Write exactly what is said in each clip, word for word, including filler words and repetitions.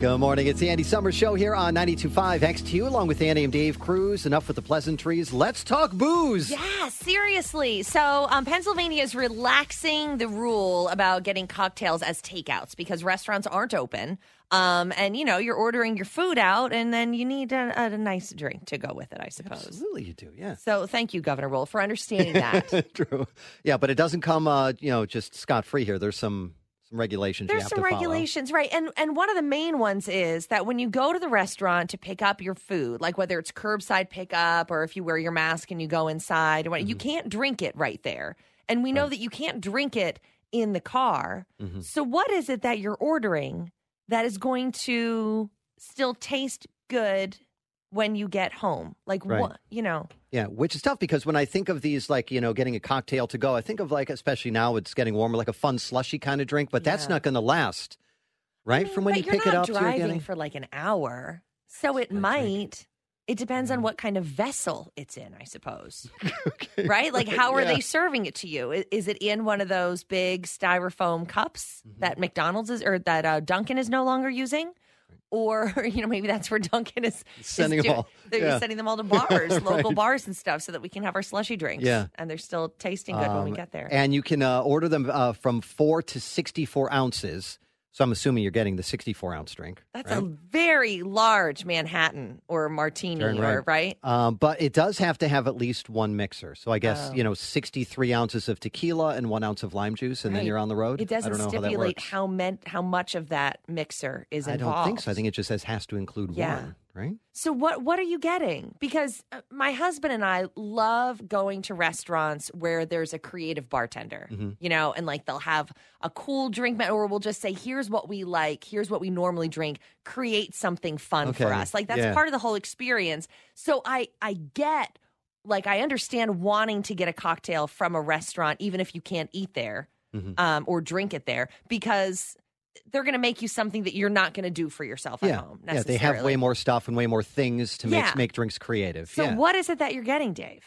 Good morning. It's the Andy Summers Show here on ninety-two point five X T U, along with Andy and Dave Cruz. Enough with the pleasantries. Let's talk booze. Yeah, seriously. So um, Pennsylvania is relaxing the rule about getting cocktails as takeouts because restaurants aren't open. Um, and, you know, you're ordering your food out, and then you need a, a nice drink to go with it, I suppose. Absolutely, you do, yeah. So thank you, Governor Wolf, for understanding that. True. Yeah, but it doesn't come, uh, you know, just scot-free here. There's some... regulations There's you have some to follow. regulations, right? And and one of the main ones is that when you go to the restaurant to pick up your food, like whether it's curbside pickup or if you wear your mask and you go inside, or what, mm-hmm. you can't drink it right there. And we know right. that you can't drink it in the car. Mm-hmm. So what is it that you're ordering that is going to still taste good when you get home? Like, right. what, you know. Yeah, which is tough because when I think of these, like, you know, getting a cocktail to go, I think of, like, especially now it's getting warmer, like a fun slushy kind of drink, but yeah. that's not going to last, right? I mean, From when you pick it up to you're driving getting... for like an hour, so it might. Drink. It depends mm. on what kind of vessel it's in, I suppose. okay. Right? Like, how are yeah. they serving it to you? Is, is it in one of those big styrofoam cups mm-hmm. that McDonald's is, or that uh, Dunkin' is no longer using? Or, you know, maybe that's where Dunkin' is sending is them all. They're yeah. sending them all to bars, right. local bars and stuff, so that we can have our slushy drinks. Yeah. And they're still tasting good um, when we get there. And you can uh, order them uh, from four to sixty-four ounces. So I'm assuming you're getting the sixty-four ounce drink. That's right? a very large Manhattan or martini, Turn or right. right? Um, but it does have to have at least one mixer. So I guess, oh. you know, sixty-three ounces of tequila and one ounce of lime juice, and right. then you're on the road. It doesn't I don't know stipulate how, how, meant, how much of that mixer is involved. I don't think so. I think it just says has to include yeah. one, right? So what what are you getting? Because my husband and I love going to restaurants where there's a creative bartender, mm-hmm. you know, and like they'll have a cool drink, or we'll just say, here's what we like, here's what we normally drink, create something fun okay. for us. Like that's yeah. part of the whole experience. So I I get, like I understand wanting to get a cocktail from a restaurant, even if you can't eat there mm-hmm. um, or drink it there, because they're going to make you something that you're not going to do for yourself yeah. at home. Yeah, they have way more stuff and way more things to yeah. make make drinks creative. So yeah. what is it that you're getting, Dave?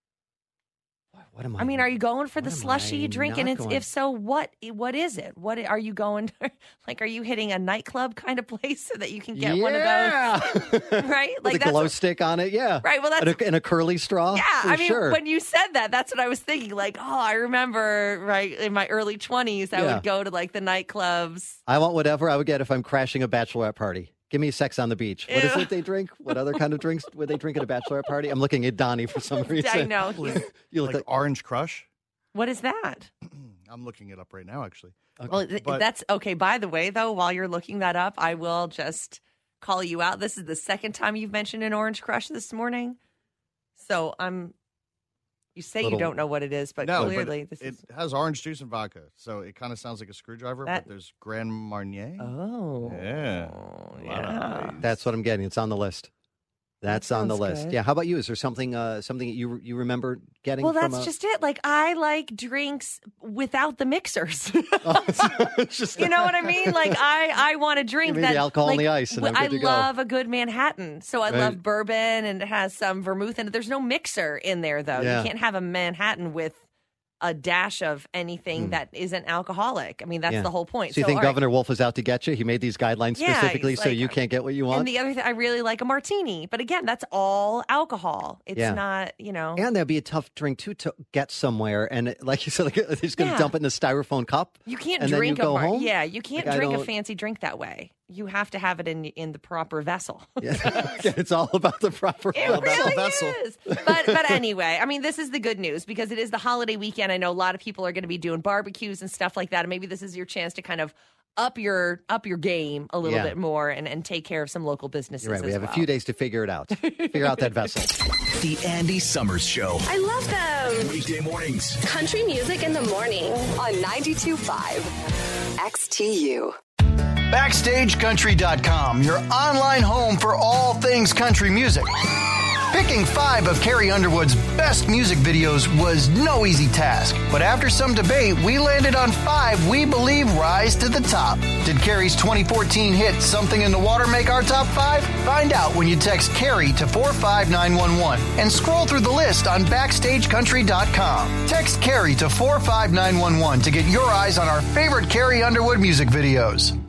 What am I? I mean, are you going for the am slushy I drink? And it's, going? if so, what what is it? What are you going? Like, are you hitting a nightclub kind of place so that you can get yeah. one of those? Right, like with a glow what, stick on it. Yeah, right. Well, that's and a, and a curly straw. Yeah, for I mean, sure. when you said that, that's what I was thinking. Like, oh, I remember, right in my early twenties, I yeah. would go to like the nightclubs. I want whatever I would get if I'm crashing a bachelorette party. Give me sex on the beach. What Ew. is it they drink? What other kind of drinks would they drink at a bachelorette party? I'm looking at Donnie for some reason. I know. you look like, like Orange Crush. What is that? I'm looking it up right now, actually. Okay. Well, th- but, that's okay. By the way, though, while you're looking that up, I will just call you out. This is the second time you've mentioned an Orange Crush this morning. So I'm. You say little, you don't know what it is, but no, clearly but this it is. It has orange juice and vodka, so it kind of sounds like a screwdriver. That, but there's Grand Marnier. Oh, yeah, yeah. That's what I'm getting. It's on the list. That's that on the list. Good. Yeah. How about you? Is there something uh, something you you remember getting? Well, from that's a... just it. Like I like drinks without the mixers. oh, just... You know what I mean? Like I, I want a drink Give me that the alcohol like, and the ice, and I'm good I to go. love a good Manhattan. So I right. love bourbon, and it has some vermouth in it. There's no mixer in there though. Yeah. You can't have a Manhattan with a dash of anything mm. that isn't alcoholic. I mean, that's yeah. the whole point. So you so, think Governor right. Wolf is out to get you? He made these guidelines yeah, specifically so like, you can't get what you want? And the other thing, I really like a martini. But again, that's all alcohol. It's yeah. not, you know. And that'd be a tough drink, too, to get somewhere. And like you said, like, they're just going to yeah. dump it in a styrofoam cup. You can't and drink then you a go mar- home? Yeah, you can't like, drink a fancy drink that way. You have to have it in in the proper vessel. Yeah. It's all about the proper it vessel. Really vessel. Is. But but anyway, I mean, this is the good news because it is the holiday weekend. I know a lot of people are going to be doing barbecues and stuff like that. And maybe this is your chance to kind of up your up your game a little yeah. bit more and, and take care of some local businesses. You're right. We as have well. a few days to figure it out. Figure out that vessel. The Andy Summers Show. I love them. Weekday mornings. Country music in the morning on ninety-two point five X T U. Backstage Country dot com, your online home for all things country music. Picking five of Carrie Underwood's best music videos was no easy task, but after some debate, we landed on five we believe rise to the top. Did Carrie's twenty fourteen hit Something in the Water make our top five? Find out when you text Carrie to four five nine one one and scroll through the list on Backstage Country dot com. Text Carrie to four five nine one one to get your eyes on our favorite Carrie Underwood music videos.